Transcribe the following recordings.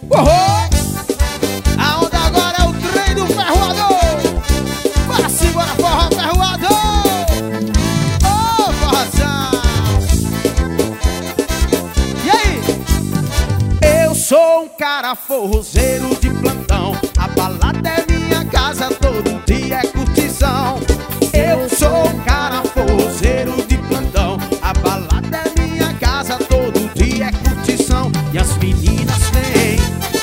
Oh! A onda agora é o trem do ferroador. Vai-se embora, forró ferroador. Ô, forrozão. E aí? Eu sou um cara forrozeiro de plantão. A balada é minha casa, todo dia é curtição. Eu sou um cara forrozeiro de plantão. A balada é minha casa, todo dia é curtição. E as meninas vêm,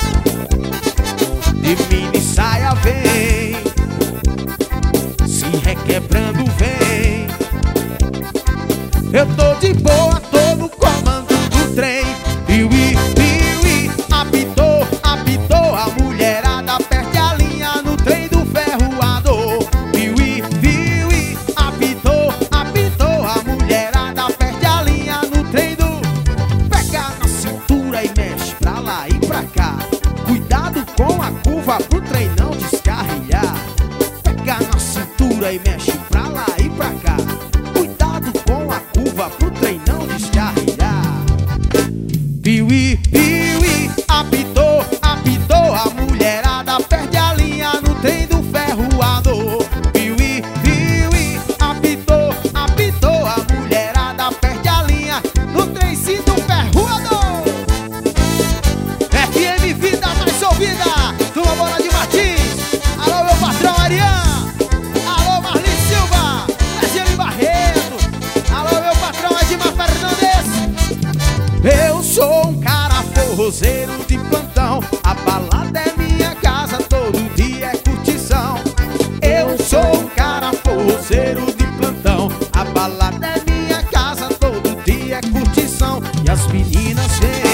de mini saia vem, se requebrando vem. Eu tô de boa, tô no comando do trem. Piuí, piuí, apitou, apitou. A mulherada perde a linha no trem do ferroador. Piuí, piuí, apitou, apitou. A mulherada perde a linha no trem do... Pega na cintura e mexe pra lá e pra cá. Cuidado com a curva pro trem não descarrilhar. Pega na cintura e mexe pra lá e pra cá. Cuidado com a curva pro trem não descarrilhar. Piuí, piuí, apitou, apitou. A mulherada perde a linha no trem do ferroador. Piuí, piuí, apitou, apitou. A mulherada perde a linha no trenzinho do ferroador. FM Vida Mais Ouvida, Turma Bola de Martins. Alô, meu patrão Ariane. Alô, Marli Silva, Graziele Barreto. Alô, meu patrão Edmar Fernandes. Eu sou um cara forrozeiro de plantão. A balada é minha casa, todo dia é curtição. Eu sou um cara forrozeiro de plantão. A balada é minha casa, todo dia é curtição. E as meninas vêm,